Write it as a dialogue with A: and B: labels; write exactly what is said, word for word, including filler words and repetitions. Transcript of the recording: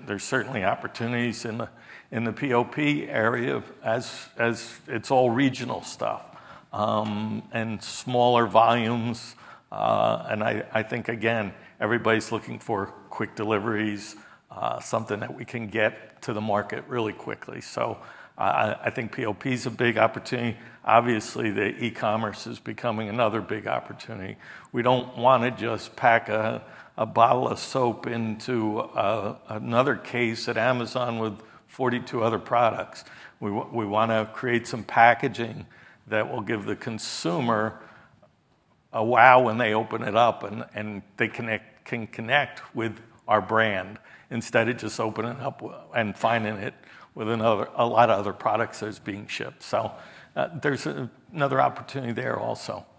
A: there's certainly opportunities in the in the P O P area as as it's all regional stuff um, and smaller volumes. Uh, and I, I think, again, everybody's looking for quick deliveries, uh, something that we can get to the market really quickly. So uh, I think P O P is a big opportunity. Obviously, the e-commerce is becoming another big opportunity. We don't want to just pack a, a bottle of soap into uh, another case at Amazon with forty-two other products. We, we want to create some packaging that will give the consumer a wow when they open it up, and, and they connect, can connect with our brand instead of just opening up and finding it with another, a lot of other products that's being shipped. So uh, there's a, another opportunity there also.